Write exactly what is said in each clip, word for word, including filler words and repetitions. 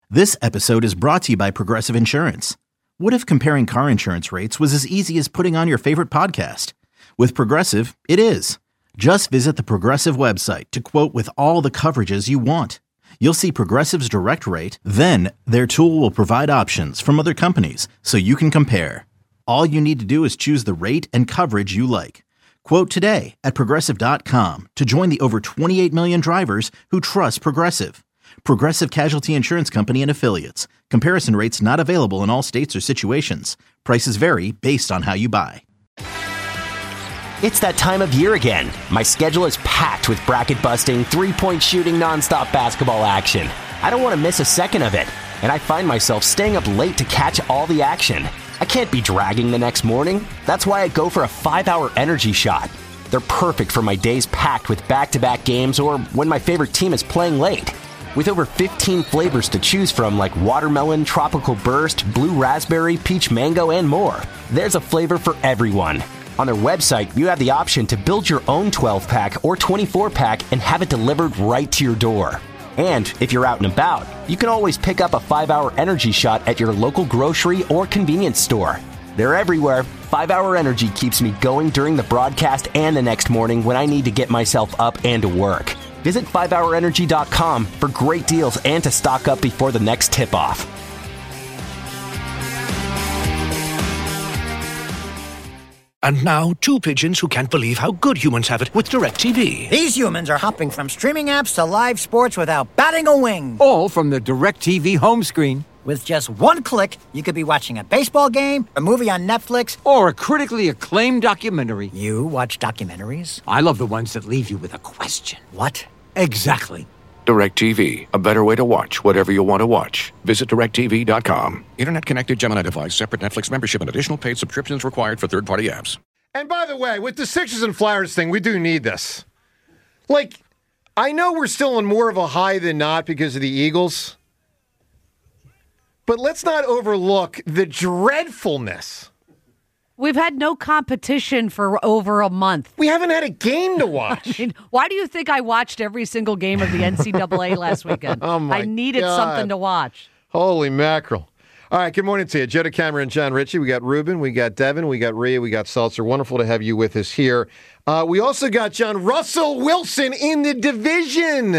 This episode is brought to you by Progressive Insurance. What if comparing car insurance rates was as easy as putting on your favorite podcast? With Progressive, it is. Just visit the Progressive website to quote with all the coverages you want. You'll see Progressive's direct rate, then their tool will provide options from other companies so you can compare. All you need to do is choose the rate and coverage you like. Quote today at progressive dot com to join the over twenty-eight million drivers who trust Progressive. Progressive Casualty Insurance Company and Affiliates. Comparison rates not available in all states or situations. Prices vary based on how you buy. It's that time of year again. My schedule is packed with bracket-busting, three-point shooting, nonstop basketball action. I don't want to miss a second of it, and I find myself staying up late to catch all the action. I can't be dragging the next morning. That's why I go for a five-hour energy shot. They're perfect for my days packed with back-to-back games or when my favorite team is playing late. With over fifteen flavors to choose from like watermelon, tropical burst, blue raspberry, peach mango, and more, there's a flavor for everyone. On their website, you have the option to build your own twelve-pack or twenty-four-pack and have it delivered right to your door. And if you're out and about, you can always pick up a five-hour energy shot at your local grocery or convenience store. They're everywhere. five-hour Energy keeps me going during the broadcast and the next morning when I need to get myself up and to work. Visit five hour energy dot com for great deals and to stock up before the next tip-off. And now, two pigeons who can't believe how good humans have it with DirecTV. These humans are hopping from streaming apps to live sports without batting a wing. All from the DirecTV home screen. With just one click, you could be watching a baseball game, a movie on Netflix, or a critically acclaimed documentary. You watch documentaries? I love the ones that leave you with a question. What? Exactly. DirecTV, a better way to watch whatever you want to watch. Visit direct T V dot com. Internet-connected Gemini device, separate Netflix membership, and additional paid subscriptions required for third-party apps. And by the way, with the Sixers and Flyers thing, we do need this. Like, I know we're still on more of a high than not because of the Eagles, but let's not overlook the dreadfulness. We've had no competition for over a month. We haven't had a game to watch. I mean, why do you think I watched every single game of the N C double A last weekend? Oh my I needed God. something to watch. Holy mackerel. All right, good morning to you. Joe DeCamera and John Ritchie. We got Ruben, we got Devin, we got Rhea, we got Seltzer. Wonderful to have you with us here. Uh, we also got John Russell Wilson in the division.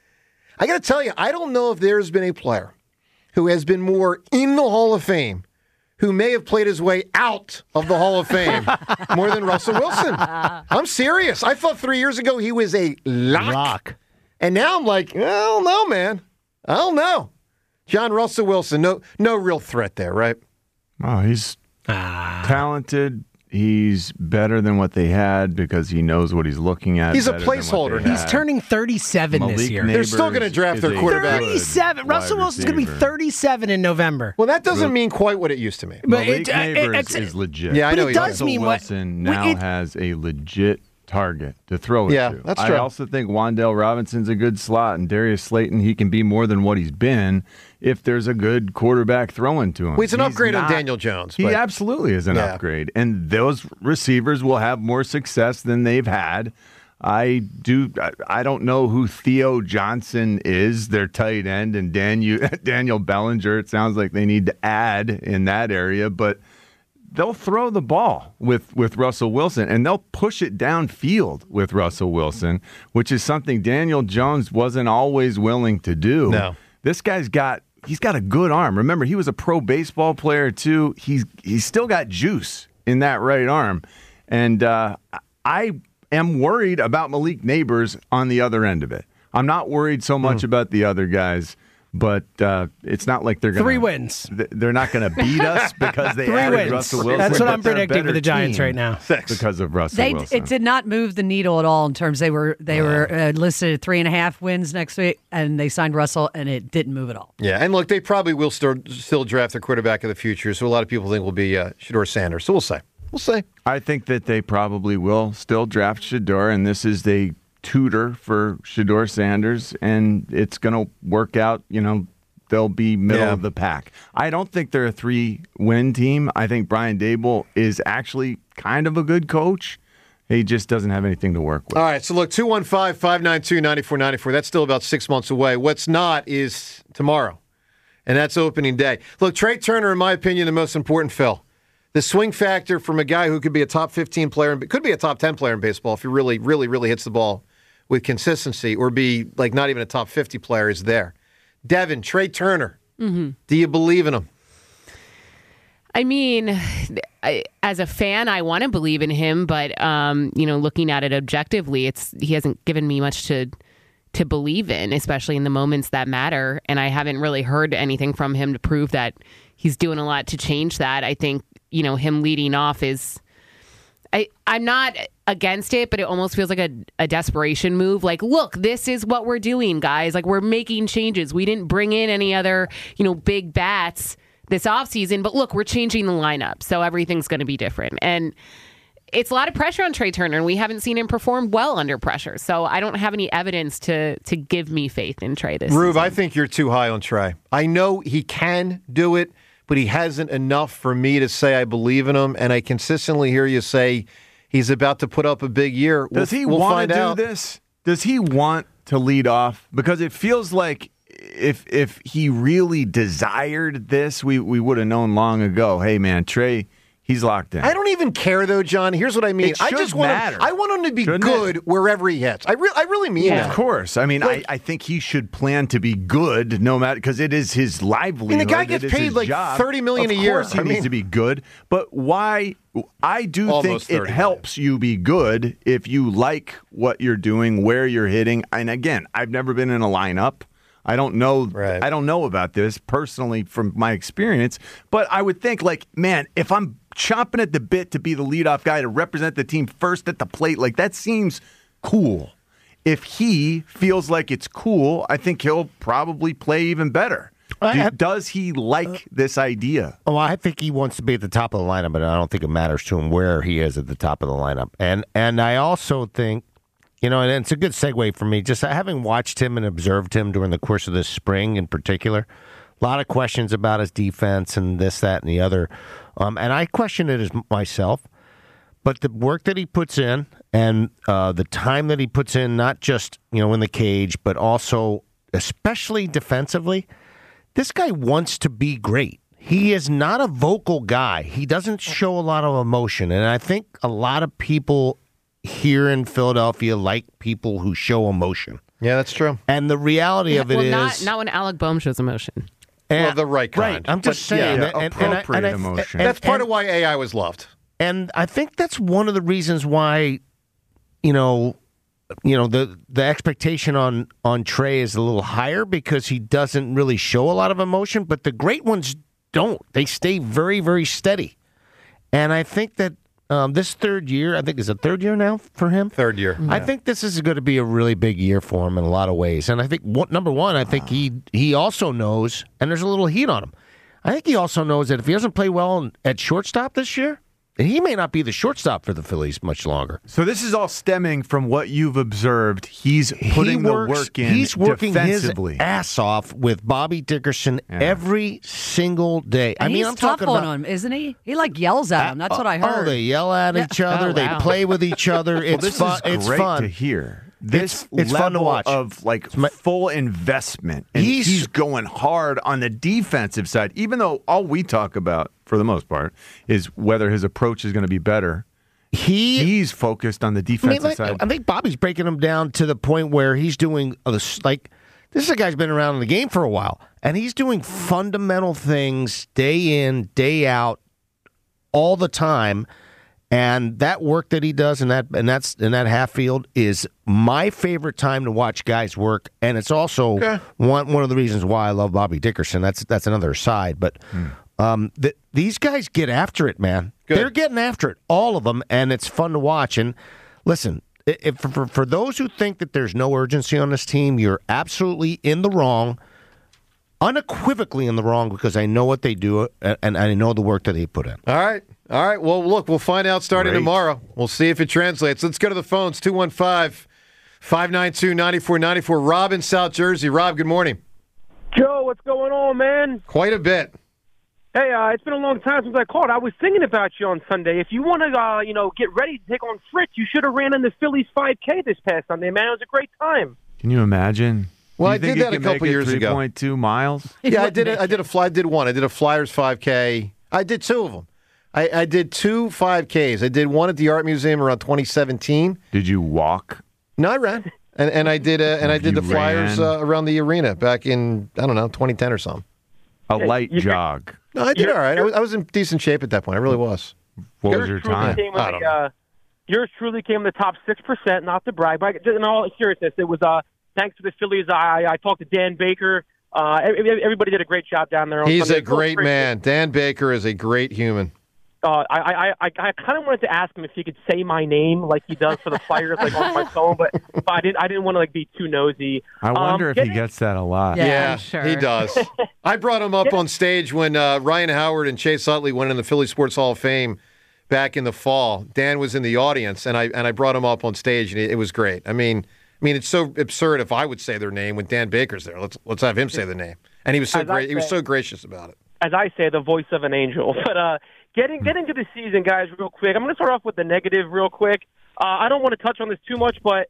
I got to tell you, I don't know if there's been a player who has been more in the Hall of Fame who may have played his way out of the Hall of Fame more than Russell Wilson. I'm serious. I thought three years ago he was a lock. lock. And now I'm like, I don't know, man. I don't know. John Russell Wilson, no no real threat there, right? Oh, he's ah. talented. He's better than what they had because he knows what he's looking at. He's a placeholder now. He's turning thirty-seven Malik this year. They're still going to draft their quarterback. thirty-seven. Russell Wilson's going to be thirty-seven in November. Well, that doesn't mean quite what it used to mean. But Malik it, uh, Neighbors it, is legit. Yeah, I know but it he does is. mean Wilson what, now it, has a legit target to throw it yeah, to. That's true. I also think Wan'Dale Robinson's a good slot, and Darius Slayton, he can be more than what he's been if there's a good quarterback throwing to him. Well, he's an he's upgrade not, on Daniel Jones. He but, absolutely is an yeah. upgrade, and those receivers will have more success than they've had. I do. I don't know who Theo Johnson is, their tight end, and Daniel Daniel Bellinger. It sounds like they need to add in that area, but they'll throw the ball with, with Russell Wilson, and they'll push it downfield with Russell Wilson, which is something Daniel Jones wasn't always willing to do. No. This guy's got he's got a good arm. Remember, he was a pro baseball player too. He's he's still got juice in that right arm, and uh, I am worried about Malik Neighbors on the other end of it. I'm not worried so much mm. about the other guys. But uh, it's not like they're going to... Three wins. They're not going to beat us because they Three added wins. Russell Wilson. That's what I'm They're predicting for the Giants right now. Six. Because of Russell They, Wilson. it did not move the needle at all in terms they were they uh, were uh, listed at three and a half wins next week, and they signed Russell, and it didn't move at all. Yeah, and look, they probably will still, still draft their quarterback of the future, so a lot of people think will be uh, Shedeur Sanders. So we'll see. We'll see. I think that they probably will still draft Shedeur, and this is the tutor for Shedeur Sanders, and it's going to work out, you know, they'll be middle yeah. of the pack. I don't think they're a three-win team. I think Brian Daboll is actually kind of a good coach. He just doesn't have anything to work with. All right, so look, two one five, five nine two, nine four nine four. That's still about six months away. What's not is tomorrow. and that's opening day. Look, Trey Turner, in my opinion, the most important, Phil. The swing factor from a guy who could be a top fifteen player, could be a top ten player in baseball if he really, really, really hits the ball with consistency, or be like not even a top fifty player, is there. Devin, Trey Turner, mm-hmm. do you believe in him? I mean, I, as a fan, I want to believe in him, but um, you know, looking at it objectively, it's he hasn't given me much to to believe in, especially in the moments that matter. And I haven't really heard anything from him to prove that he's doing a lot to change that. I think, you know, him leading off is, I, I'm not against it, but it almost feels like a, a desperation move. Like, look, this is what we're doing, guys. Like, we're making changes. We didn't bring in any other, you know, big bats this offseason, but look, we're changing the lineup. So everything's going to be different. And it's a lot of pressure on Trey Turner, and we haven't seen him perform well under pressure. So I don't have any evidence to to give me faith in Trey this Rube, season. I think you're too high on Trey. I know he can do it, but he hasn't enough for me to say I believe in him, and I consistently hear you say he's about to put up a big year. Does we'll, he we'll want find to do out. this? Does he want to lead off? Because it feels like if if he really desired this, we, we would have known long ago, hey, man, Trey, he's locked in. I don't even care, though, John. Here's what I mean. It I should just want matter. him, I want him to be Shouldn't good it? wherever he hits. I, re- I really mean Yeah, that. of course. I mean, Like- I, I think he should plan to be good no matter, because it is his livelihood. I mean, the guy gets it is paid his like job. thirty million of a year. Course he I needs mean- to be good. But why? I do Almost think it thirty helps you be good if you like what you're doing, where you're hitting. And again, I've never been in a lineup. I don't know. Right. I don't know about this personally from my experience, but I would think, like, man, if I'm chomping at the bit to be the leadoff guy to represent the team first at the plate, like, that seems cool. If he feels like it's cool, I think he'll probably play even better. I Do- have- does he like this idea? Oh, I think he wants to be at the top of the lineup, but I don't think it matters to him where he is at the top of the lineup. And and I also think, you know, and it's a good segue for me, just having watched him and observed him during the course of this spring in particular, a lot of questions about his defense and this, that, and the other. Um, and I question it as myself. But the work that he puts in and uh, the time that he puts in, not just, you know, in the cage, but also especially defensively, this guy wants to be great. He is not a vocal guy. He doesn't show a lot of emotion. And I think a lot of people here in Philadelphia like people who show emotion. Yeah, that's true. And the reality of it well, is... not not when Alec Boehm shows emotion. and- Well, the right kind. Right. I'm just But, yeah, saying. yeah, that- and- and I- appropriate and I- emotion. and- That's part and- of why A I was loved. And I think that's one of the reasons why, you know, you know the the expectation on on Trey is a little higher because he doesn't really show a lot of emotion. But the great ones don't. They stay very very steady. And I think that um, this third year, I think is a third year now for him. Third year. I think this is going to be a really big year for him in a lot of ways. And I think what, number one, I think he he also knows, and there's a little heat on him. I think he also knows that if he doesn't play well at shortstop this year, he may not be the shortstop for the Phillies much longer. So this is all stemming from what you've observed. He's putting he the works, work in He's working his defensively. ass off with Bobby Dickerson Yeah. every single day. I And mean, he's I'm tough talking on about. him, isn't he? He like yells at him. That's what I Oh, heard. they yell at Yeah. each other. Oh, They wow. play with each other. Well, It's this fun. is It's great fun to hear. This It's- it's level fun to watch. of like full investment, and He's- he's, going hard on the defensive side. Even though all we talk about, for the most part, is whether his approach is going to be better. He he's focused on the I defensive mean, like, side. I think Bobby's breaking him down to the point where he's doing uh, this, like this is a guy's been around in the game for a while, and he's doing fundamental things day in, day out, all the time. And that work that he does in that and that's in that half field is my favorite time to watch guys work, and it's also Okay. one one of the reasons why I love Bobby Dickerson. That's that's another side, but um, th- these guys get after it, man. Good. They're getting after it, all of them, and it's fun to watch. And listen, i- if, for for those who think that there's no urgency on this team, you're absolutely in the wrong. Unequivocally in the wrong, because I know what they do and, and I know the work that they put in. All right. All right. Well, look, we'll find out starting Great. tomorrow. We'll see if it translates. Let's go to the phones. two one five, five nine two, nine four nine four. Rob in South Jersey. Rob, good morning. Joe, what's going on, man? Quite a bit. Hey, uh, it's been a long time since I called. I was thinking about you on Sunday. If you want to, uh, you know, get ready to take on Fritz, you should have ran in the Phillies five K this past Sunday, man. It was a great time. Can you imagine? Well, You I think did you that a can couple make it years ago. three point two miles? Yeah, I did. A, I did a fly. I did one. I did a Flyers five K. I did two of them. I, I did two five Ks. I did one at the Art Museum around twenty seventeen. Did you walk? No, I ran, and and I did. Uh, and I did You the Flyers ran? uh, around the arena back in I don't know twenty ten or something. A light jog. No, I did all right. I was, I was in decent shape at that point. I really was. What was Yours your truly time? came in I the, don't know. uh, yours truly came in the top six percent, not to brag, but in all seriousness, it was uh, thanks to the Phillies. I, I talked to Dan Baker. Uh, every- everybody did a great job down there. On He's Sunday. a great man. Dan Baker is a great human. Uh, I, I, I, I kind of wanted to ask him if he could say my name like he does for the Flyers, like on my phone, but, but I didn't. I didn't want to like be too nosy. I wonder um, if getting- he gets that a lot. Yeah, sure. he does. I brought him up on stage when uh, Ryan Howard and Chase Utley went in the Philly Sports Hall of Fame back in the fall. Dan was in the audience, and I and I brought him up on stage, and it, it was great. I mean, I mean, it's so absurd if I would say their name when Dan Baker's there. Let's let's have him say the name, and he was so As I great. He was say- so gracious about it. as I say, the voice of an angel. But uh, getting getting to the season, guys, real quick. I'm going to start off with the negative real quick. Uh, I don't want to touch on this too much, but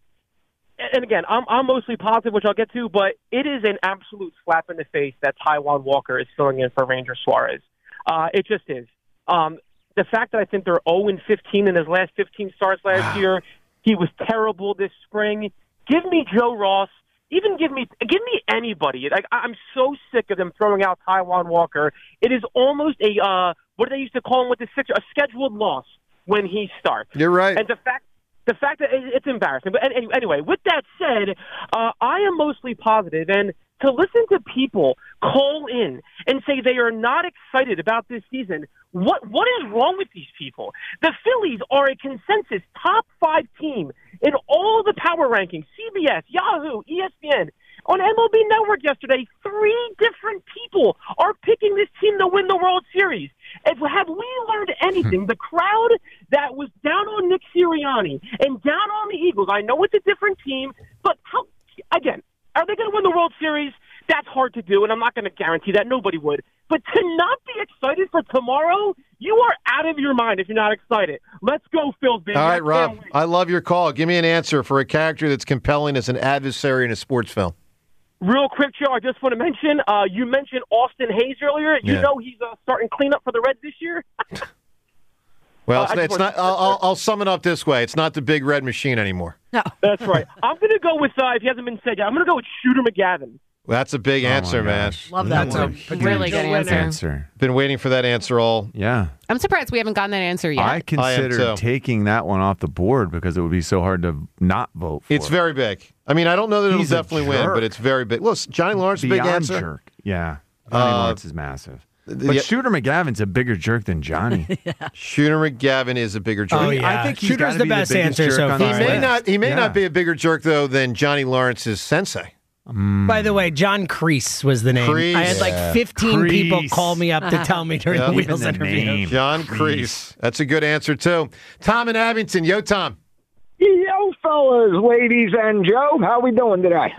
and again, I'm I'm mostly positive, which I'll get to. But it is an absolute slap in the face that Taijuan Walker is filling in for Ranger Suarez. Uh, it just is. Um, the fact that I think they're oh and fifteen in his last fifteen starts last year, he was terrible this spring. Give me Joe Ross. Even give me give me anybody. Like I'm so sick of them throwing out Taijuan Walker. It is almost a uh, what do they used to call him with the Sixers? A scheduled loss when he starts. You're right. And the fact the fact that it, it's embarrassing. But any- anyway, with that said, uh, I am mostly positive, and to listen to people call in and say they are not excited about this season. What what is wrong with these people? The Phillies are a consensus top five team in all the power rankings, C B S, Yahoo, E S P N. On M L B Network yesterday, three different people are picking this team to win the World Series. If, have we learned anything? The crowd that was down on Nick Sirianni and down on the Eagles, I know it's a different team, but how, again, are they going to win the World Series? That's hard to do, and I'm not going to guarantee that. Nobody would. But to not be excited for tomorrow, you are out of your mind if you're not excited. Let's go, Phil's, baby. All I right, can't Rob, wait. I love your call. Give me an answer for a character that's compelling as an adversary in a sports film. Real quick, Joe, I just want to mention, uh, you mentioned Austin Hayes earlier. You Yeah. know he's uh, starting cleanup for the Reds this year? Well, Uh, it's, I just it's want- not. I'll, I'll, I'll sum it up this way: it's not the big red machine anymore. No, that's right. I'm going to go with, uh, if he hasn't been said yet, I'm going to go with Shooter McGavin. Well, that's a big Oh, my answer, man. gosh. Love that That's one. a Really huge good answer. answer. Been waiting for that answer all. Yeah. I'm surprised we haven't gotten that answer yet. I I am considered too. taking that one off the board because it would be so hard to not vote for. It's very big. I mean, I don't know that He's it'll a definitely win, jerk. but it's very big. Look, Johnny Lawrence, a big Beyond answer. jerk. Yeah. Johnny Uh, Lawrence is massive. the- But Shooter McGavin's a bigger jerk than Johnny. Shooter McGavin is a bigger jerk. Oh, I yeah. think he's Shooter's gotta the be best biggest answer jerk so on far. He this may list. not. He may Yeah. not be a bigger jerk though than Johnny Lawrence's sensei. By the way, John Kreese was the name. Kreese. I had like Yeah. fifteen people Kreese. call me up to tell me during Yeah. the Even Wheels the interview. name. John Kreese. That's a good answer too. Tom in Abington. Yo, Tom. Yo, fellas, ladies, and Joe, how we doing today?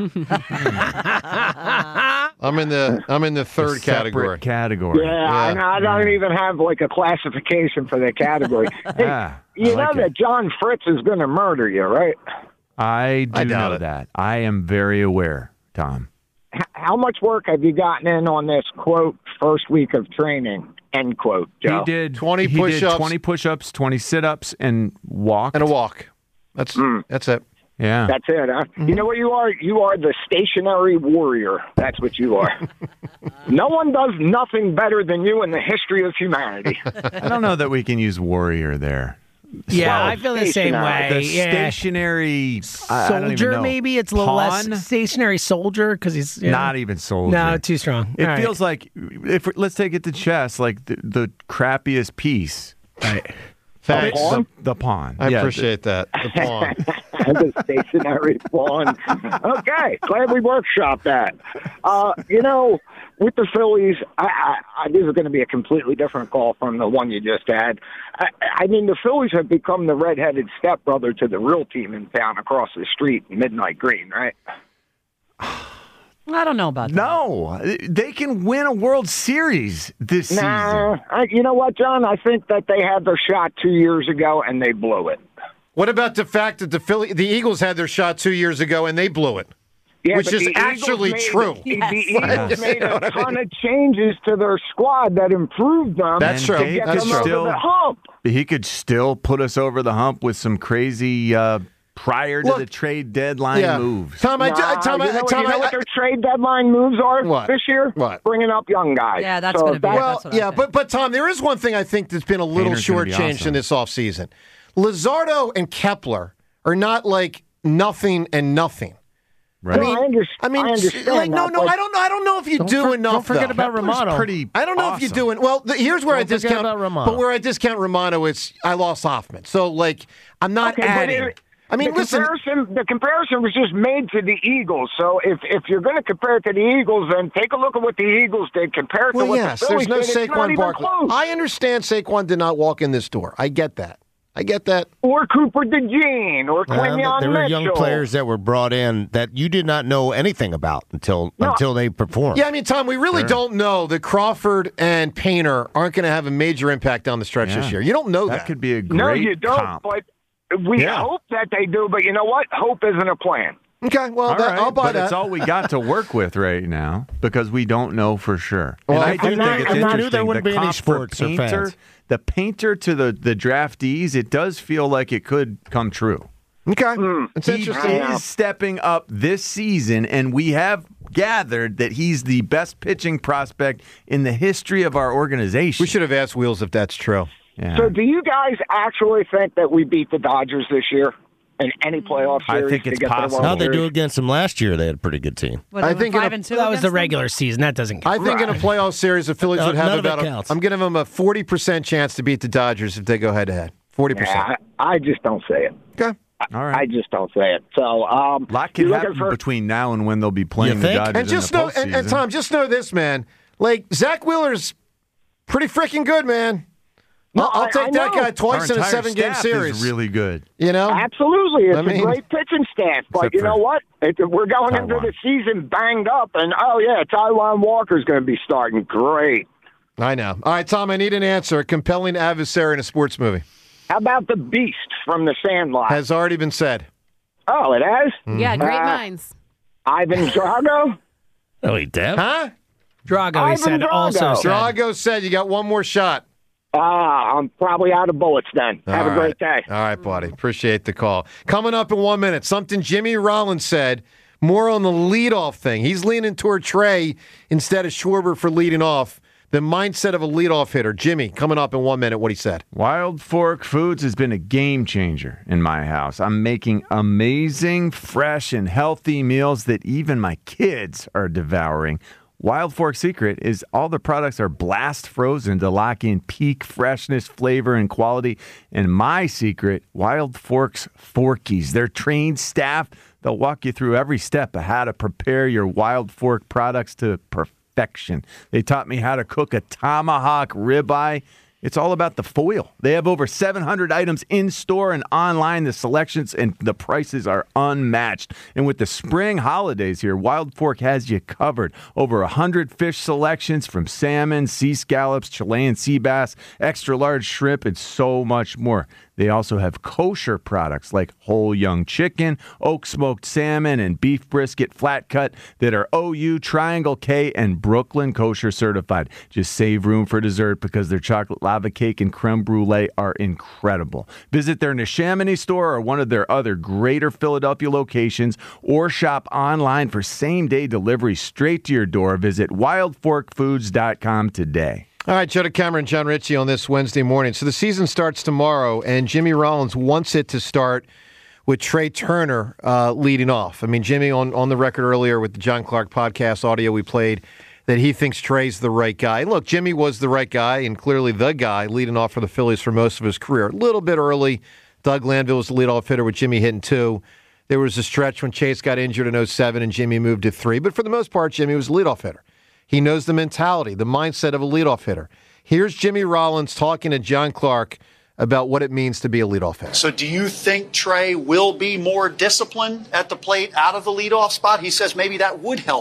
I'm in the. I'm in the A third separate category. Yeah, category. Yeah. and I don't even have like a classification for the category. Hey, Ah, you I like know it. that John Fritz is going to murder you, right? I do I doubt know it. that. I am very aware, Tom. H- how much work have you gotten in on this, quote, first week of training, end quote, Joe? He did twenty he did push-ups. twenty push-ups, twenty sit-ups, and walked. And a walk. That's that's it. Yeah. That's it, huh? You know what you are? You are the stationary warrior. That's what you are. No one does nothing better than you in the history of humanity. I don't know that we can use warrior there. Yeah, Well, I feel the same stationary. way. The yeah. stationary I- I don't even Soldier, know. maybe it's a little Pawn? less stationary soldier because he's yeah. Not even soldier. No, too strong. It All right. feels like if let's take it to chess, like the, the crappiest piece. Right. Thanks. The, the pawn. I Yeah, appreciate that. The pawn. The stationary pawn. Okay, glad we workshopped that. Uh, you know, with the Phillies, I, I, I, this is going to be a completely different call from the one you just had. I, I mean, the Phillies have become the redheaded stepbrother to the real team in town across the street, Midnight Green, right? I don't know about that. No, they can win a World Series this Nah, season. I, you know what, John? I think that they had their shot two years ago and they blew it. What about the fact that the Philly, the Eagles had their shot two years ago and they blew it? Yeah, which but is the Eagles actually made- true. The Eagles made a ton of changes to their squad that improved them. That's true. to get That's them true. over Still- the hump. He could still put us over the hump with some crazy uh, prior to Look, the trade deadline yeah. moves. Tom, I, Nah, Tom, you I, know, Tom, you know I, what their trade deadline moves are What? this year? What? Bringing up young guys. Yeah, that's So going to be. that- well, that's what I yeah, think. but but Tom, there is one thing I think that's been a little Painter's gonna be shortchanged awesome. in this offseason. Luzardo and Kepler are not like nothing and nothing. Right. No, I, under- I mean, I understand like, no, that, no, but- I don't know. I don't know if you Don't do for- enough. don't forget though. about Kepler's Romano. pretty I don't know if awesome. you're doing well. The, here's where Don't I forget discount about Romano. but where I discount Romano, it's I lost Hoffman. So like, I'm not Okay, but adding. it- I mean, the listen. Comparison, the comparison was just made to the Eagles. So if if you're going to compare it to the Eagles, then take a look at what the Eagles did compared to Well, what yes, the Phillies there's no did. It's not Saquon even Barkley. close. I understand Saquon did not walk in this door. I get that. I get that. Or Cooper DeJean, or Well, Quinyon there were Mitchell. young players that were brought in that you did not know anything about until No. until they performed. Yeah, I mean, Tom, we really Sure. don't know that Crawford and Painter aren't going to have a major impact down the stretch Yeah. this year. You don't know that. That could be a great No, you don't. comp. But we Yeah. hope that they do. But you know what? Hope isn't a plan. Okay, well, All that, right, I'll buy but that. it's all we got to work with right now because we don't know for sure. Well, and I I'm do not- think it's I'm not- interesting. there wouldn't the be any comp for sports or painter, fans. the painter to the the draftees, it does feel like it could come true. okay, it's He interesting. is stepping up this season, and we have gathered that he's the best pitching prospect in the history of our organization. We should have asked Wheels if that's true. Yeah. So, do you guys actually think that we beat the Dodgers this year in any playoff I series? think to it's get to the World possible. How'd they do Series? against them last year? They had a pretty good team. What, I they went think in five a- and two That was against the them? regular season. That doesn't count. I think in a playoff series, the Phillies No, would have none of it about. A, counts. I'm giving them a forty percent chance to beat the Dodgers if they go head to head. Forty percent. Yeah, I, I just don't say it. Okay. All right. I just don't say it. So, um, A lot can you're happen looking for- between now and when they'll be playing You the think? Dodgers And just in the know, and, and postseason. Tom, just know this, man. Like Zach Wheeler's pretty freaking good, man. No, I'll, I'll I- take I that know. guy twice Our in a entire seven-game staff series. is really good. You know, Absolutely, it's I mean- a great pitching staff. But Except you know for what? It, we're going into Taijuan. the season banged up, and oh yeah, Taijuan Walker's going to be starting. Great. I know. All right, Tom, I need an answer. A compelling adversary in a sports movie How about the Beast from The Sandlot? has already been said. oh, it has. Yeah, great Uh, minds. Ivan Drago. Oh, he did? Huh? Drago, he Ivan said, Drago. also said. Drago said you got one more shot. Ah, I'm probably out of bullets then. Have All a great right. day. All right, buddy. Appreciate the call. Coming up in one minute, something Jimmy Rollins said, more on the leadoff thing. He's leaning toward Trey instead of Schwarber for leading off. The mindset of a leadoff hitter. Jimmy, coming up in one minute, what he said. Wild Fork Foods has been a game changer in my house. I'm making amazing, fresh, and healthy meals that even my kids are devouring. Wild Fork's secret is all the products are blast frozen to lock in peak freshness, flavor, and quality. And my secret, Wild Fork's Forkies. Their trained staff, they'll walk you through every step of how to prepare your Wild Fork products to perfection. They taught me how to cook a tomahawk ribeye. It's all about the foil. They have over seven hundred items in store and online. The selections and the prices are unmatched. And with the spring holidays here, Wild Fork has you covered. Over one hundred fish selections from salmon, sea scallops, Chilean sea bass, extra large shrimp, and so much more. They also have kosher products like whole young chicken, oak smoked salmon, and beef brisket flat cut that are O U, Triangle K, and Brooklyn kosher certified. Just save room for dessert because their chocolate lava cake and creme brulee are incredible. Visit their Neshaminy store or one of their other greater Philadelphia locations or shop online for same-day delivery straight to your door. Visit wild fork foods dot com today. All right, Joe DeCamera and John Ritchie on this Wednesday morning. So the season starts tomorrow, and Jimmy Rollins wants it to start with Trey Turner uh, leading off. I mean, Jimmy on, on the record earlier with the John Clark podcast audio we played that he thinks Trey's the right guy. Look, Jimmy was the right guy and clearly the guy leading off for the Phillies for most of his career. A little bit early, Doug Glanville was the leadoff hitter with Jimmy hitting two. There was a stretch when Chase got injured in oh seven and Jimmy moved to three. But for the most part, Jimmy was the leadoff hitter. He knows the mentality, the mindset of a leadoff hitter. Here's Jimmy Rollins talking to John Clark about what it means to be a leadoff hitter. So do you think Trey will be more disciplined at the plate out of the leadoff spot? He says maybe that would help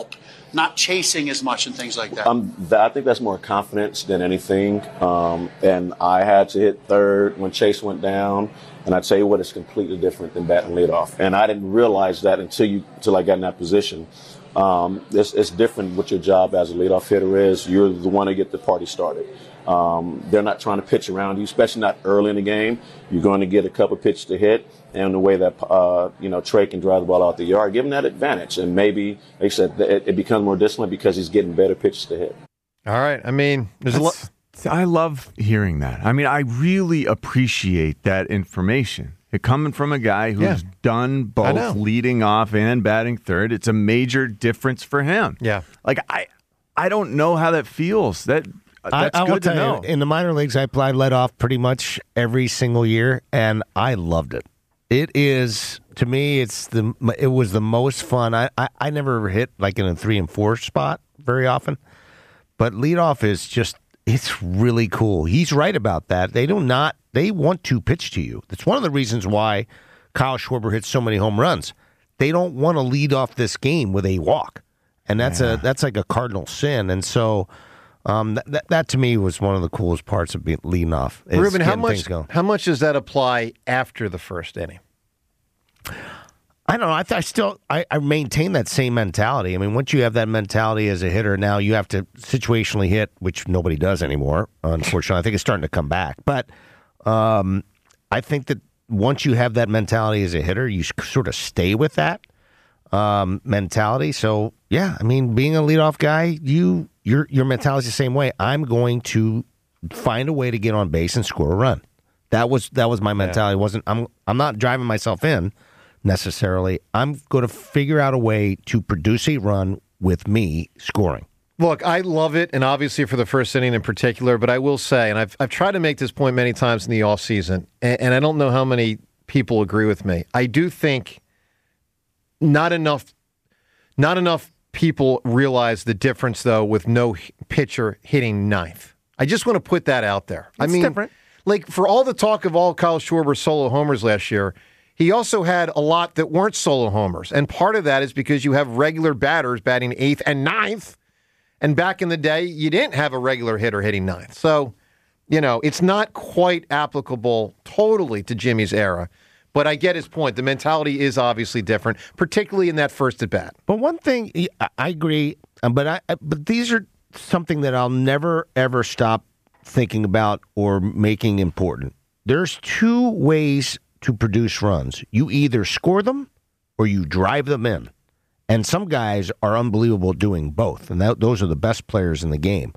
not chasing as much and things like that? Um, that I think that's more confidence than anything. Um, and I had to hit third when Chase went down. And I tell you what, it's completely different than batting leadoff. And I didn't realize that until you until I got in that position. Um, it's, it's different what your job as a leadoff hitter is. You're the one to get the party started. Um, they're not trying to pitch around you, especially not early in the game. You're going to get a couple pitches to hit, and the way that uh, you know Trey can drive the ball out the yard, give him that advantage. And maybe, like I said, it, it becomes more disciplined because he's getting better pitches to hit. All right. I mean, there's a lot. I love hearing that. I mean, I really appreciate that information. It coming from a guy who's Yeah. done both leading off and batting third. It's a major difference for him. Yeah. Like I I don't know how that feels. That that's I, I will good to tell know. you, in the minor leagues, I played led off pretty much every single year, and I loved it. It is, to me, it's the it was the most fun. I, I, I never hit like in a three and four spot very often, but leadoff is just, it's really cool. He's right about that. They do not, they want to pitch to you. That's one of the reasons why Kyle Schwarber hits so many home runs. They don't want to lead off this game with a walk, and that's Yeah. a that's like a cardinal sin. And so, um, that, that that to me was one of the coolest parts of being leading off. is Ruben, how getting things much going. how much does that apply after the first inning? I don't know. I, th- I still I, I maintain that same mentality. I mean, once you have that mentality as a hitter, now you have to situationally hit, which nobody does anymore. Unfortunately, I think it's starting to come back. But um, I think that once you have that mentality as a hitter, you s- sort of stay with that um, mentality. So yeah, I mean, being a leadoff guy, you your your mentality is the same way. I'm going to find a way to get on base and score a run. That was that was my mentality. It wasn't I'm I'm not driving myself in necessarily. I'm going to figure out a way to produce a run with me scoring. Look, I love it, and obviously for the first inning in particular, but I will say, and I've I've tried to make this point many times in the offseason, and, and I don't know how many people agree with me. I do think not enough not enough people realize the difference, though, with no h- pitcher hitting ninth. I just want to put that out there. I It's mean, different. like, for all the talk of all Kyle Schwarber's solo homers last year, he also had a lot that weren't solo homers. And part of that is because you have regular batters batting eighth and ninth. And back in the day, you didn't have a regular hitter hitting ninth. So, you know, it's not quite applicable totally to Jimmy's era. But I get his point. The mentality is obviously different, particularly in that first at bat. But one thing, I I agree, um, but I but these are something that I'll never, ever stop thinking about or making important. There's two ways to produce runs. You either score them or you drive them in. And some guys are unbelievable doing both, and that, those are the best players in the game.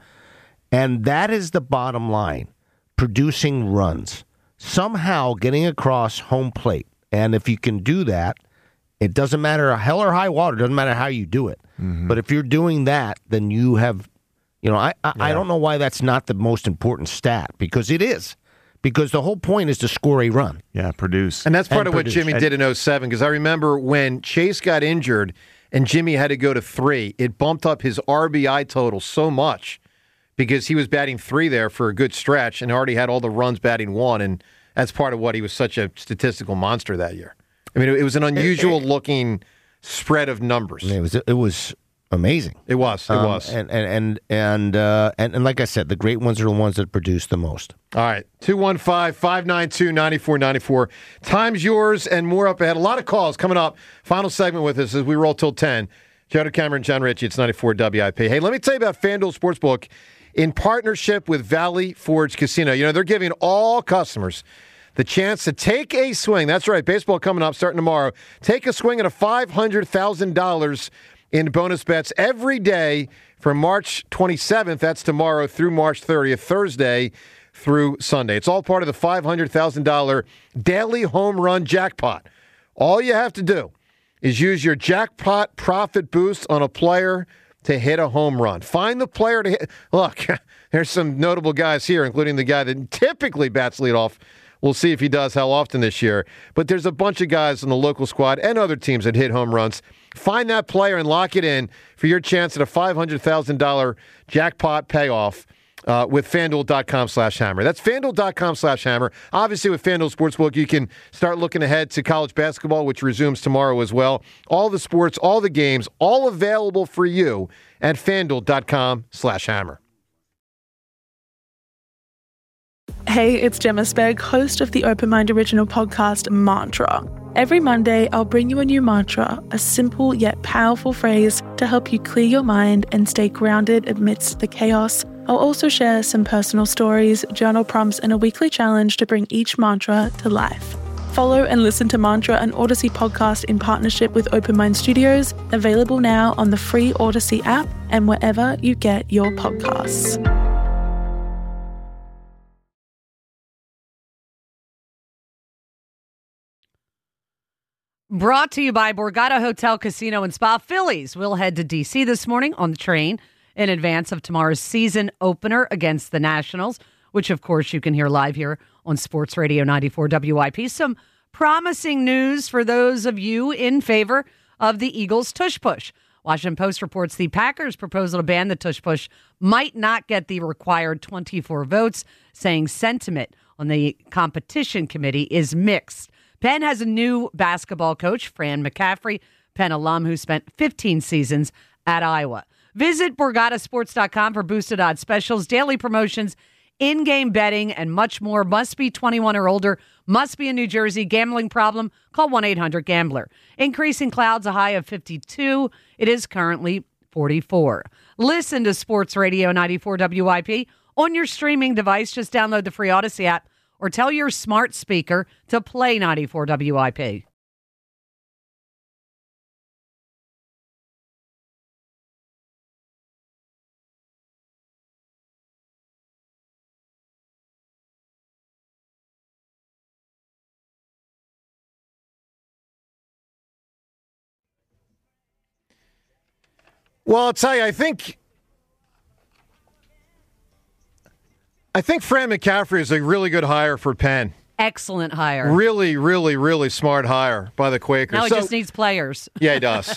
And that is the bottom line, producing runs, somehow getting across home plate. And if you can do that, it doesn't matter hell or high water, doesn't matter how you do it. But if you're doing that, then you have, you know, I, I, I don't know why that's not the most important stat, because it is. Because the whole point is to score a run. Yeah, produce. And that's part And of what produce. Jimmy And- did in oh seven, because I remember when Chase got injured and Jimmy had to go to three, it bumped up his R B I total so much because he was batting three there for a good stretch and already had all the runs batting one, and that's part of what he was such a statistical monster that year. I mean, it, it was an unusual-looking spread of numbers. It was it was amazing. It was. It Um, was. And and and and, uh, and and like I said, the great ones are the ones that produce the most. All right, two one five, five nine two, nine four nine four. Time's yours and more up ahead. A lot of calls coming up. Final segment with us as we roll till ten. Joe Cameron, John Ritchie, it's ninety-four W I P. Hey, let me tell you about FanDuel Sportsbook in partnership with Valley Forge Casino. You know, they're giving all customers the chance to take a swing. That's right, baseball coming up starting tomorrow. Take a swing at a five hundred thousand dollars in bonus bets every day from March twenty-seventh, that's tomorrow, through March thirtieth, Thursday through Sunday. It's all part of the five hundred thousand dollars daily home run jackpot. All you have to do is use your jackpot profit boost on a player to hit a home run. Find the player to hit. Look, there's some notable guys here, including the guy that typically bats leadoff. We'll see if he does how often this year. But there's a bunch of guys in the local squad and other teams that hit home runs. Find that player and lock it in for your chance at a five hundred thousand dollars jackpot payoff. uh, with FanDuel.com slash hammer. That's FanDuel.com slash hammer. Obviously, with FanDuel Sportsbook, you can start looking ahead to college basketball, which resumes tomorrow as well. All the sports, all the games, all available for you at FanDuel.com slash hammer. Hey, it's Gemma Spegg, host of the Open Mind original podcast, Mantra. Every Monday, I'll bring you a new mantra, a simple yet powerful phrase to help you clear your mind and stay grounded amidst the chaos. I'll also share some personal stories, journal prompts, and a weekly challenge to bring each mantra to life. Follow and listen to Mantra, an Odyssey podcast in partnership with Open Mind Studios, available now on the free Odyssey app and wherever you get your podcasts. Brought to you by Borgata Hotel, Casino, and Spa. Phillies will head to D C this morning on the train in advance of tomorrow's season opener against the Nationals, which, of course, you can hear live here on Sports Radio ninety-four W I P. Some promising news for those of you in favor of the Eagles' tush push. Washington Post reports the Packers' proposal to ban the tush push might not get the required twenty-four votes, saying sentiment on the competition committee is mixed. Penn has a new basketball coach, Fran McCaffrey, Penn alum who spent fifteen seasons at Iowa. Visit Borgata Sports dot com for boosted odds specials, daily promotions, in-game betting, and much more. Must be twenty-one or older. Must be in New Jersey. Gambling problem? Call one eight hundred gambler. Increasing clouds, a high of fifty-two. It is currently forty-four. Listen to Sports Radio ninety-four W I P on your streaming device. Just download the free Odyssey app or tell your smart speaker to play ninety-four W I P. Well, I'll tell you, I think I think Fran McCaffrey is a really good hire for Penn. Excellent hire. Really, really, really smart hire by the Quakers. Now he so, just needs players. Yeah, he does.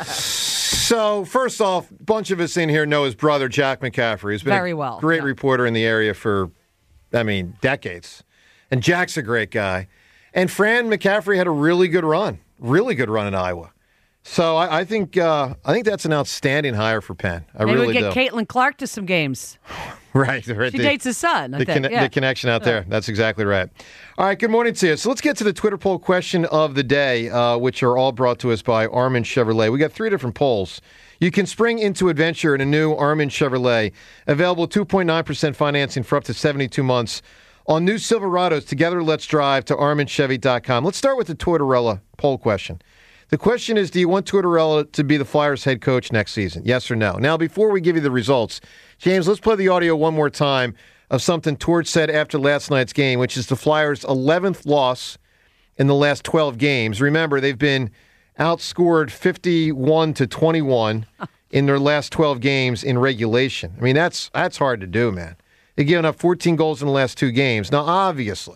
So, first off, a bunch of us in here know his brother, Jack McCaffrey. He's been Very a well, great yeah. reporter in the area for, I mean, decades. And Jack's a great guy. And Fran McCaffrey had a really good run, really good run in Iowa. So I, I think uh, I think that's an outstanding hire for Penn. I Maybe really we get do. Caitlin Clark to some games. Right, right. She the, dates his son, I the, think. conne- yeah. the connection out there. That's exactly right. All right, good morning to you. So let's get to the Twitter poll question of the day, uh, which are all brought to us by Armin Chevrolet. We got three different polls. You can spring into adventure in a new Armin Chevrolet. Available two point nine percent financing for up to seventy-two months on new Silverados. Together, let's drive to armin chevy dot com. Let's start with the Tortorella poll question. The question is, do you want Tortorella to be the Flyers head coach next season? Yes or no? Now, before we give you the results, James, let's play the audio one more time of something Tort said after last night's game, which is the Flyers' eleventh loss in the last twelve games. Remember, they've been outscored fifty-one to twenty-one in their last twelve games in regulation. I mean, that's that's hard to do, man. They've given up fourteen goals in the last two games. Now, obviously,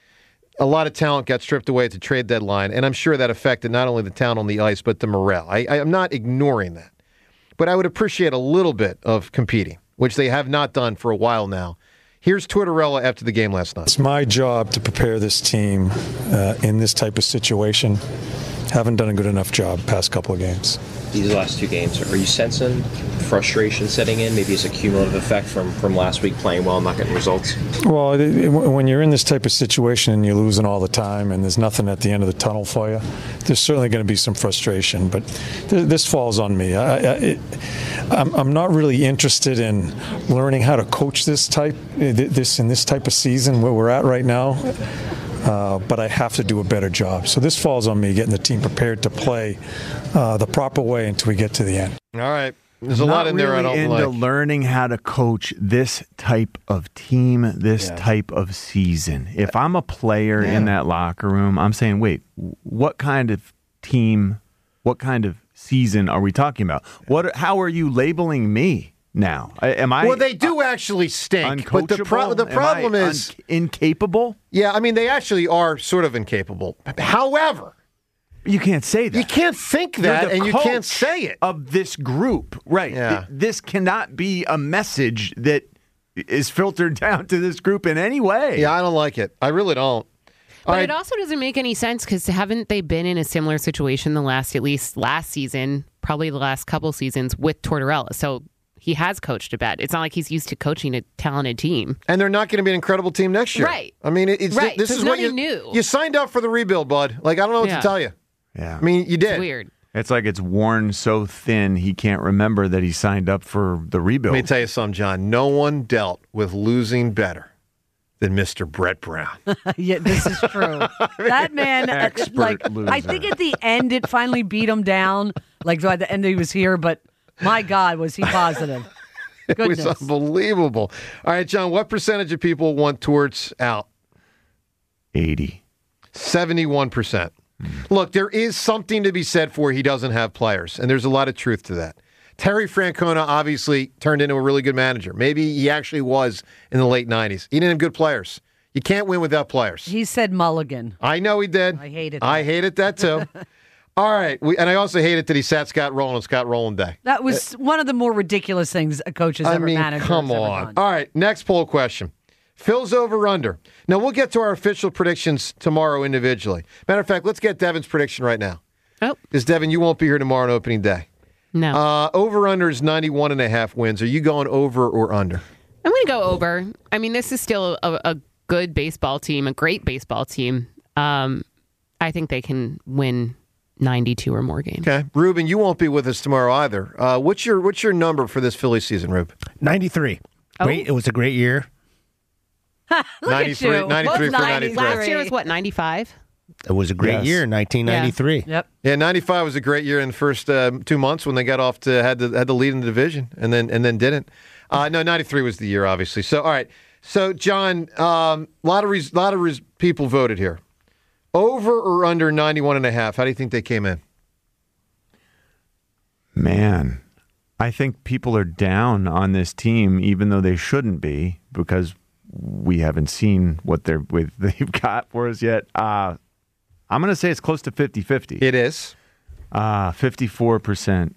a lot of talent got stripped away at the trade deadline, and I'm sure that affected not only the talent on the ice, but the morale. I, I, I'm not ignoring that. But I would appreciate a little bit of competing, which they have not done for a while now. Here's Tortorella after the game last night. It's my job to prepare this team uh, in this type of situation. Haven't done a good enough job past couple of games. These last two games, are you sensing frustration setting in? Maybe it's a cumulative effect from, from last week playing well and not getting results? Well, it, it, when you're in this type of situation and you're losing all the time and there's nothing at the end of the tunnel for you, there's certainly going to be some frustration. But th- this falls on me. I, I, it, I'm, I'm not really interested in learning how to coach this type, this in this type of season where we're at right now. Uh, but I have to do a better job. So this falls on me, getting the team prepared to play uh, the proper way until we get to the end. All right. There's a Not lot in there I really don't into like. learning how to coach this type of team, this Yeah. type of season. If I'm a player Yeah. in that locker room, I'm saying, wait, what kind of team, what kind of season are we talking about? What? How are you labeling me now? I- Am I Well, they do actually stink. But the, pro- uncoachable? the Am problem I is... un- incapable? Yeah, I mean, they actually are sort of incapable. However... You can't say that. You can't think You're that, the and you coach can't say it. Of this group. Right. Yeah. Th- This cannot be a message that is filtered down to this group in any way. Yeah, I don't like it. I really don't. But right. it also doesn't make any sense because haven't they been in a similar situation the last, at least last season, probably the last couple seasons with Tortorella? So he has coached a bet. It's not like he's used to coaching a talented team. And they're not going to be an incredible team next year. Right. I mean, it's right. this so is it's what you new. You signed up for the rebuild, bud. Like, I don't know what Yeah. to tell you. Yeah. I mean, you did. It's weird. It's like it's worn so thin he can't remember that he signed up for the rebuild. Let me tell you something, John. No one dealt with losing better than Mister Brett Brown. Yeah, this is true. That man, uh, Expert like, loser. I think at the end it finally beat him down. Like by the end he was here, but my God, was he positive? It was Goodness. unbelievable. All right, John, what percentage of people want Torts out? eighty. seventy-one percent. Look, there is something to be said for he doesn't have players, and there's a lot of truth to that. Terry Francona obviously turned into a really good manager. Maybe he actually was in the late nineties. He didn't have good players. You can't win without players. He said Mulligan. I know he did. I hated I that. hated that too. All right. We, and I also hated that he sat Scott Rowland on Scott Rowland Day. That was one of the more ridiculous things a coach has I ever mean, managed. come on. All right, next poll question. Phil's over-under. Now, we'll get to our official predictions tomorrow individually. Matter of fact, let's get Devin's prediction right now. Oh. Because, Devin, you won't be here tomorrow on opening day. No. Uh, over-under is ninety-one and a half wins. Are you going over or under? I'm going to go over. I mean, this is still a, a good baseball team, a great baseball team. Um, I think they can win ninety-two or more games. Okay. Ruben, you won't be with us tomorrow either. Uh, what's your what's your number for this Philly season, Rube? ninety-three. Oh. Great. It was a great year. Look ninety-three, at you. ninety-three Both for nineties. ninety-three. Last year was what, ninety-five? It was a great Yes. year in nineteen ninety-three. Yep. Yeah, ninety-five was a great year in the first uh, two months when they got off to had the had the lead in the division and then and then didn't. Uh, no, ninety-three was the year, obviously. So, all right. So, John, a um, lot of res- lot of res- people voted here. Over or under ninety-one and a half? How do you think they came in? Man, I think people are down on this team, even though they shouldn't be, because we haven't seen what they're with they've got for us yet. Uh, I'm going to say it's close to fifty-fifty. It is. Uh, fifty-four percent.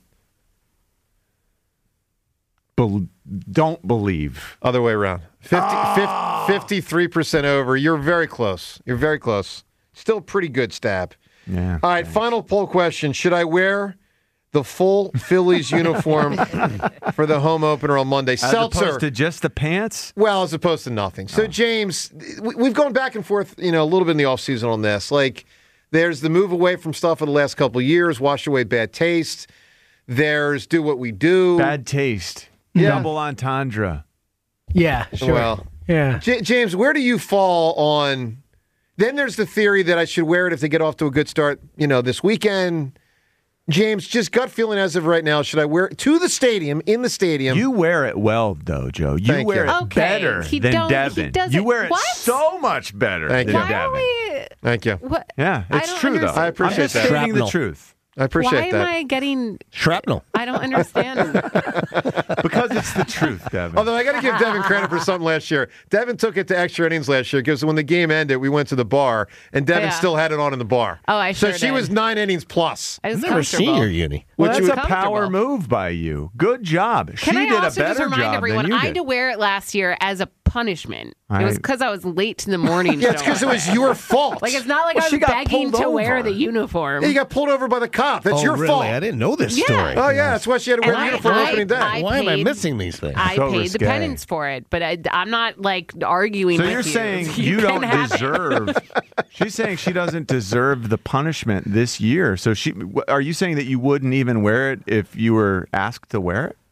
Be- don't believe. Other way around. fifty, Oh. fifty-three percent over. You're very close. You're very close. Still pretty good stab. Yeah. All right, final poll question. Should I wear the full Phillies uniform for the home opener on Monday? As Seltzer. opposed to just the pants? Well, as opposed to nothing. So, James, we- we've gone back and forth, you know, a little bit in the offseason on this. Like, there's the move away from stuff for the last couple of years, wash away bad taste. There's do what we do. Bad taste. Yeah. Double entendre. Yeah, sure. Well, yeah. J- James, where do you fall on? Then there's the theory that I should wear it if they get off to a good start, you know, this weekend. James, just gut feeling as of right now, should I wear it to the stadium, in the stadium? You wear it well, though, Joe. You Thank wear you. it Okay, better he than don't- he Devin. doesn't- You wear it what? so much better Thank than you. Why Devin. are we? Thank you. What? Yeah, I it's don't true, understand. though. I appreciate I'm just that. stating the Shrapnel. truth. I appreciate Why that. am I getting? Shrapnel. I don't understand. Because it's the truth, Devin. Although I got to give Devin credit for something last year. Devin took it to extra innings last year because when the game ended, we went to the bar, and Devin Yeah. still had it on in the bar. Oh, I So sure she did. was nine innings plus. I was I've never seen comfortable. your uni. well, Which that's was a power comfortable. move by you. Good job. Can she I did a also better just remind job everyone, than you I did. had to wear it last year as a punishment. I- It was because I was late to the morning Yeah, it's show. because it was your fault. Like, it's not like Well, I she was got begging pulled to wear over. the uniform. Yeah, you got pulled over by the cop. That's oh, your really? fault. I didn't know this Yeah. story. Oh, yeah, that's why she had to wear And the I- uniform I- opening day. I Why am I paid- missing these things? I So paid risque. the penance for it, but I, I'm not like arguing So with you're you. saying you, can don't have it. deserve. She's saying she doesn't deserve the punishment this year. So she, are you saying that you wouldn't even wear it if you were asked to wear it?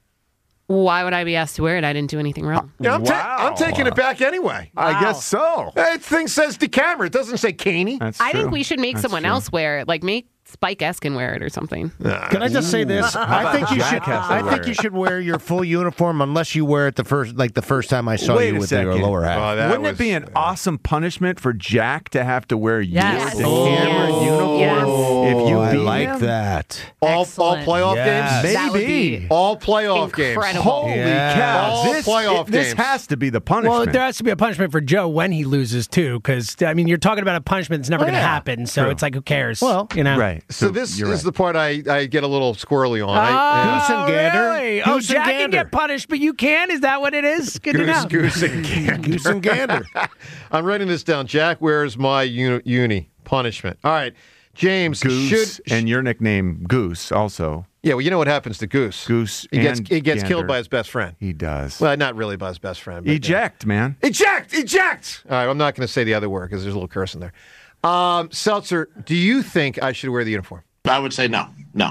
Why would I be asked to wear it? I didn't do anything wrong. Yeah, I'm, ta- Wow. I'm taking it back anyway. I guess so. That thing says DeCamera. It doesn't say Caney. That's I true. think we should make That's someone true. else wear it. Like make Spike Eskin wear it or something. Can I just say this? I think you should. Jack has to I wear think you it? should wear your full uniform unless you wear it the first, like the first time I saw Wait you a with second. your lower half. Oh, that Wouldn't was- it be an awesome punishment for Jack to have to wear Yes. your Oh, camera Yes. uniform Yes. if you I beat like him? that. all, all Excellent. playoff Yes. games? That would Maybe. be All playoff games. incredible. Holy Yes. cow! All This, playoff it- this games. has to be the punishment. Well, there has to be a punishment for Joe when he loses too, because I mean, you're talking about a punishment that's never Oh, going to yeah. happen. So True. it's like, who cares? Well, you know, right. So this you're is right. the part I, I get a little squirrely on. I, Oh, Goose and gander. really? Oh, Goose and Jack can gander. get punished, but you can? Is that what it is? Good to Goose, know. goose and gander. Goose and gander. I'm writing this down. Jack, where's my uni, uni punishment? All right, James. Goose should and your nickname Goose also. Yeah, well, you know what happens to Goose. Goose He gets and he gets gander. killed by his best friend. He does. Well, not really by his best friend. But Eject, man. Eject! Eject! All right, I'm not going to say the other word because there's a little curse in there. Um, Seltzer, do you think I should wear the uniform? I would say no. No.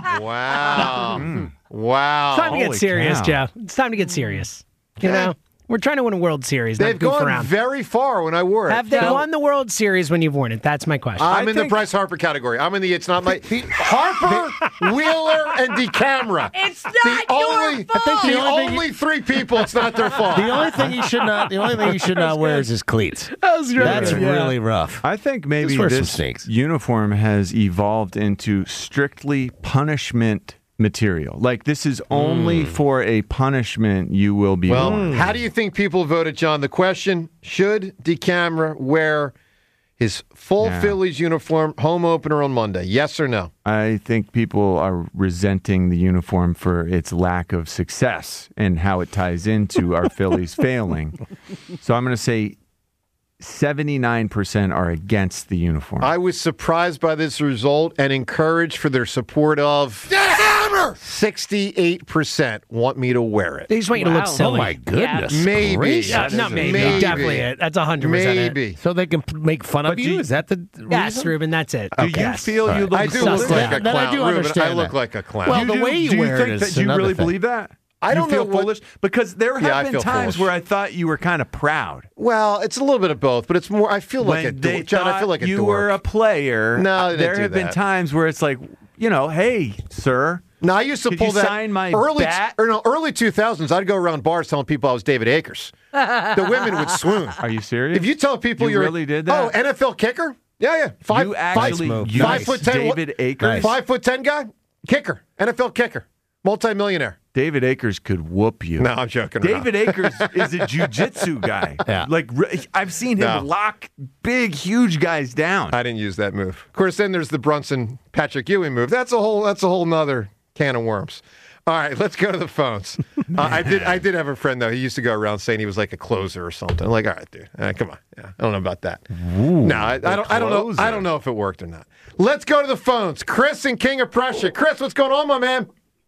Wow. Mm. Wow. It's time to get Holy serious, cow. Jeff. It's time to get serious. You Okay. know, we're trying to win a World Series. They've not goof gone around. very far when I wore it. Have they So- won the World Series when you've worn it? That's my question. I'm in the Bryce Harper category. I'm in the it's not my Harper, Wheeler, and DeCamera. It's not the only, your fault. I think the The only only, thing three people. It's not their fault. The only thing you should not, the only thing you should not wear is his cleats. That was great. That's Yeah. really rough. I think maybe Just wear some this sneaks. uniform has evolved into strictly punishment material. Like this is only for a punishment you will be Well, warned. how do you think people voted, John? The question: should DeCamera wear his full Yeah. Phillies uniform home opener on Monday? Yes or no? I think people are resenting the uniform for its lack of success and how it ties into our Phillies failing. So I'm going to say seventy-nine percent are against the uniform. I was surprised by this result and encouraged for their support of DeCamera. sixty-eight percent want me to wear it. They just want you to look Wow. silly. Oh my goodness! Maybe. gracious. Yeah, not maybe. Maybe. Definitely it. That's one hundred percent it. Maybe. So they can p- make fun of But do you? you- Is that the Yes, reason? Ruben, that's it. Do Okay. you feel All you right. look I do Suspect. look like a Then I clown. do Ruben, understand I look that. like a clown. Well, You the do- way you do you wear think it is that, do you another really thing. believe that? I don't you feel know what- foolish because there have Yeah, I been feel times foolish. where I thought you were kind of proud. Well, it's a little bit of both, but it's more. I feel like when a they dork. John, I feel thought like a you dork. were a player. No, they didn't there do have been that. times where it's like, you know, hey, sir. No, I used to Could pull you that sign my early bat? or no, early two thousands. I'd go around bars telling people I was David Akers. The women would swoon. Are you serious? If you tell people You you're really did that? Oh, N F L kicker? Yeah, yeah. Five, You five, actually move. used five foot ten. David Akers. Five foot ten guy, kicker, N F L kicker, multimillionaire. David Akers could whoop you. No, I'm joking. David around. Akers is a jujitsu guy. Yeah. Like re- I've seen him No. lock big, huge guys down. I didn't use that move. Of course, then there's the Brunson Patrick Ewing move. That's a whole. That's a whole nother can of worms. All right, let's go to the phones. Uh, I did. I did have a friend though. He used to go around saying he was like a closer or something. I'm like, all right, dude, uh, come on. Yeah, I don't know about that. no, I, I don't. I don't know. closer. I don't know if it worked or not. Let's go to the phones. Chris and King of Prussia. Chris, what's going on, my man?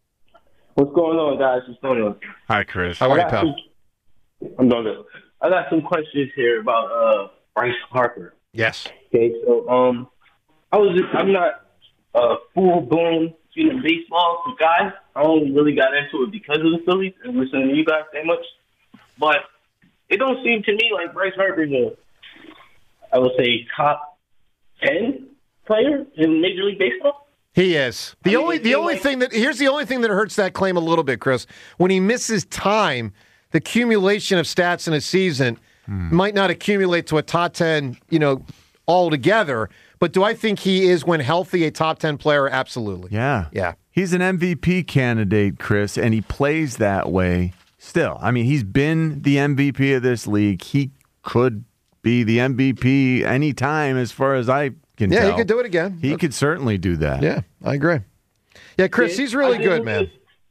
What's going on, guys? What's going on? Hi, Chris. How are you, I got pal? some- I'm doing good. I got some questions here about uh, Bryce Harper. Yes. Okay, so um, I was just, I'm not a full blown you know baseball guy. I only really got into it because of the Phillies and listening to you guys that much. But it don't seem to me like Bryce Harper's a, I would say, top ten player in Major League Baseball. He is. The I mean, only it the feel only like- thing that here's the only thing that hurts that claim a little bit, Chris. When he misses time, the accumulation of stats in a season might not accumulate to a top ten, you know, altogether. But do I think he is, when healthy, a top ten player? Absolutely. Yeah. Yeah. He's an M V P candidate, Chris, and he plays that way still. I mean, he's been the M V P of this league. He could be the M V P anytime, as far as I can Yeah, tell. he could do it again. He could certainly do that. Yeah, I agree. Yeah, Chris, he's really good, man.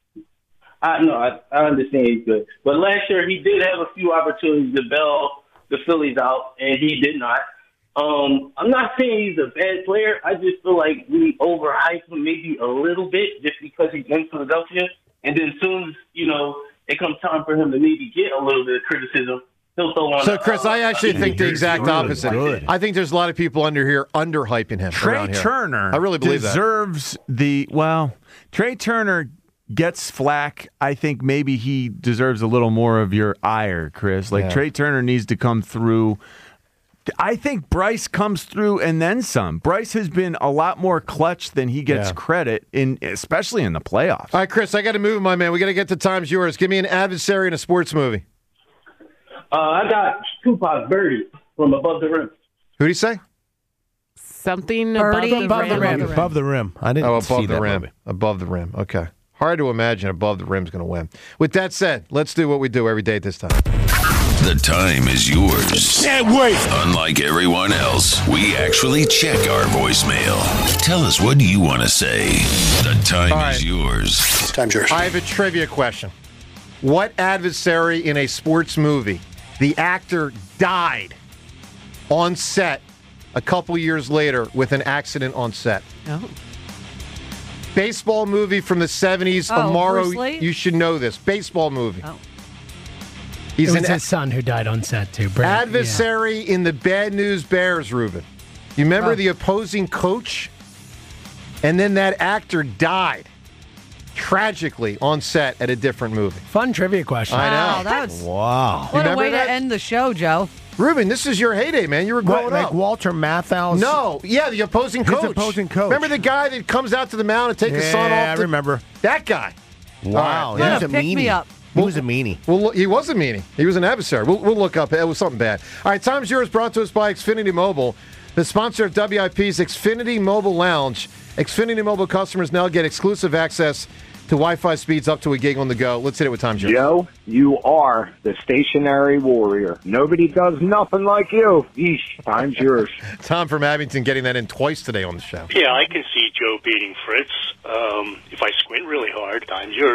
I know, I, I understand he's good. But last year, he did have a few opportunities to bail the Phillies out, and he did not. Um, I'm not saying he's a bad player. I just feel like we overhype him maybe a little bit just because he's in Philadelphia. And then as soon as, you know, it comes time for him to maybe get a little bit of criticism, he'll throw on So, a- Chris, I actually think the exact really opposite. good. I think there's a lot of people under here underhyping him. Trey around here. Turner I really believe that. deserves the well. Trey Turner gets flack. I think maybe he deserves a little more of your ire, Chris. Like Yeah. Trey Turner needs to come through. I think Bryce comes through and then some. Bryce has been a lot more clutch than he gets Yeah. credit in, especially in the playoffs. All right, Chris, I got to move, my man. We got to get to time's yours. Give me an adversary in a sports movie. Uh, I got Tupac Birdie from Above the Rim. Who do you say? Something Birdie above the above rim. the rim. Above the rim. I didn't Oh, above see the that rim. movie. Above the rim. Okay. Hard to imagine above the rim's going to win. With that said, let's do what we do every day at this time. The time is yours. Can't wait. Unlike everyone else, we actually check our voicemail. Tell us, what do you want to say? The time All is right. yours. Time's yours. I have a trivia question. What adversary in a sports movie, the actor died on set a couple years later with an accident on set? Oh. Baseball movie from the seventies. Oh, Amaro, Bruce Lee? you should know this. Baseball movie. Oh. He's it was an his son who died on set, too. Brand, adversary in the Bad News Bears, Ruben. You remember Oh. the opposing coach? And then that actor died tragically on set at a different movie. Fun trivia question. I know. Wow, that was Wow. what a remember way that? to end the show, Joe. Ruben, this is your heyday, man. You were growing What, like up. Walter Matthau? No, yeah, the opposing His coach. opposing coach. Remember the guy that comes out to the mound and takes the sun off? Yeah, I the- remember. That guy. Wow, All he right. was a pick me meanie. up. He was a meanie. Well, look, he was a meanie. He was an adversary. We'll, we'll look up. It was something bad. All right, time's yours. Brought to us by Xfinity Mobile, the sponsor of W I P's Xfinity Mobile Lounge. Xfinity Mobile customers now get exclusive access to Wi-Fi speeds up to a gig on the go. Let's hit it with time's yours. Joe, you are the stationary warrior. Nobody does nothing like you. Yeesh, time's yours. Tom from Abington getting that in twice today on the show. Yeah, I can see Joe beating Fritz. Um, if I squint really hard, time's yours.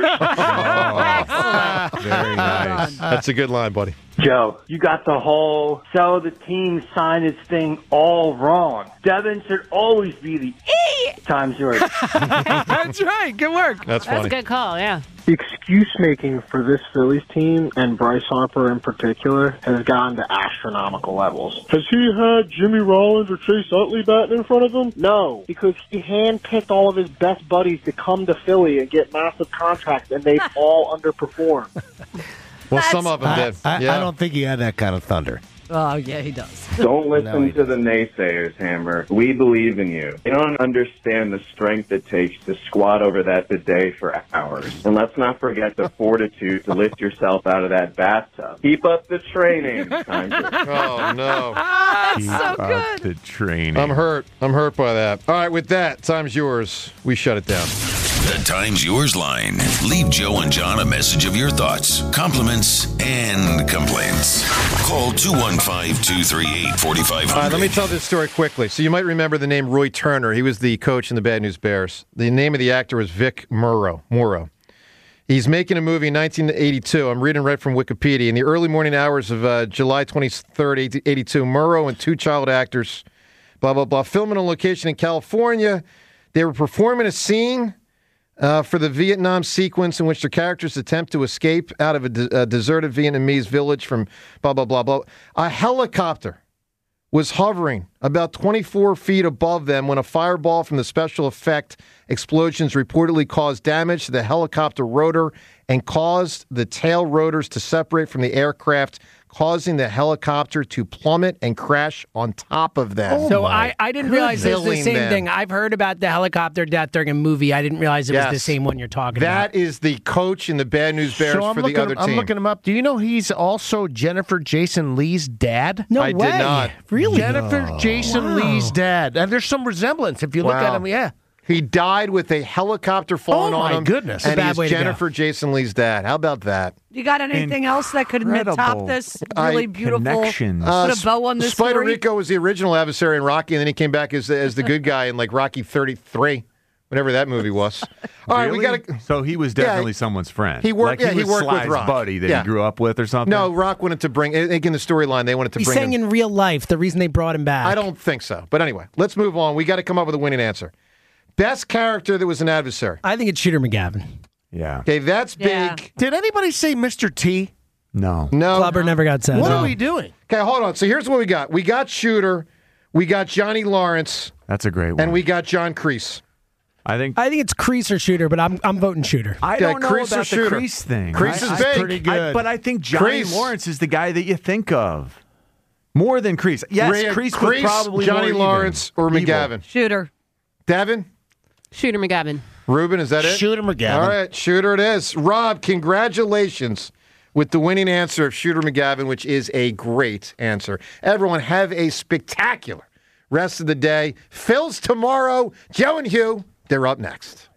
Very nice. That's a good line, buddy. Joe, you got the whole so the team signage thing all wrong. Devin should always be the E. Time's yours. That's right. Good work. That's That's a good call, yeah. The excuse making for this Phillies team and Bryce Harper in particular has gone to astronomical levels. Has he had Jimmy Rollins or Chase Utley batting in front of him? No, because he handpicked all of his best buddies to come to Philly and get massive contracts, and they've all underperformed. Well, some of them I, did. I, yeah. I don't think he had that kind of thunder. Oh, yeah, he does. Don't listen No, he to the naysayers, Hammer. We believe in you. You don't understand the strength it takes to squat over that bidet for hours. And let's not forget the fortitude to lift yourself out of that bathtub. Keep up the training. Time to- Oh, no. That's Keep so up good. the training. I'm hurt. I'm hurt by that. All right, with that, time's yours. We shut it down. The time's yours line. Leave Joe and John a message of your thoughts, compliments, and complaints. Call two one five, two three eight, four five zero All right, let me zero. tell this story quickly. So you might remember the name Roy Turner. He was the coach in the Bad News Bears. The name of the actor was Vic Morrow. Morrow. He's making a movie in nineteen eighty-two. I'm reading right from Wikipedia. In the early morning hours of uh, July twenty-third, eighty-two, Morrow and two child actors, blah, blah, blah, filming a location in California. They were performing a scene Uh, for the Vietnam sequence in which the characters attempt to escape out of a, de- a deserted Vietnamese village from blah, blah, blah, blah. A helicopter was hovering about twenty-four feet above them when a fireball from the special effect explosions reportedly caused damage to the helicopter rotor and caused the tail rotors to separate from the aircraft, causing the helicopter to plummet and crash on top of them. so I, I didn't realize it was the Killing same them. thing. I've heard about the helicopter death during a movie. I didn't realize it was the Yes. same one you're talking about. That is the coach in the Bad News Bears So I'm for looking, the other I'm team. looking him up. Do you know he's also Jennifer Jason Lee's dad? No I did way. not. Really? Jennifer Jason Wow. Lee's dad. And there's some resemblance if you look at Wow. him. Yeah. He died with a helicopter falling Oh, on my him. goodness. And It's a bad he's way to go. Jennifer Jason Lee's dad. How about that? You got anything else that could top Incredible this really I- beautiful? connections. Uh, Put a bow on this Spider story? Rico was the original adversary in Rocky, and then he came back as as the good guy in like Rocky thirty-three, whatever that movie was. All right, we Really? got to. So he was Yeah, definitely someone's friend. he worked- Like yeah, he was worked with Sly's Rock. buddy that Yeah. he grew up with or something. No, Rock wanted to bring. I think in the storyline they wanted to He's bring. saying him. in real life the reason they brought him back. I don't think so, but anyway, let's move on. We got to come up with a winning answer. Best character that was an adversary. I think it's Shooter McGavin. Yeah. Okay, that's Yeah. big. Did anybody say Mister T? No. No. Clubber never got said. What No. are we doing? Okay, hold on. So here's what we got. We got Shooter, we got Johnny Lawrence, That's a great one. and we got John Kreese. I think I think it's Crease or Shooter, but I'm I'm voting Shooter. I Yeah, don't know Kreese or about the Shooter? Kreese thing. Kreese I- is I- big. Pretty good. I- but I think Johnny Kreese. Lawrence is the guy that you think of more than Kreese. Yes, Ray- Kreese was probably Johnny more Lawrence, even. or Evil. McGavin. Shooter. Devin, Shooter McGavin. Ruben, is that it? Shooter McGavin. All right, Shooter it is. Rob, congratulations with the winning answer of Shooter McGavin, which is a great answer. Everyone have a spectacular rest of the day. Phil's tomorrow. Joe and Hugh, they're up next.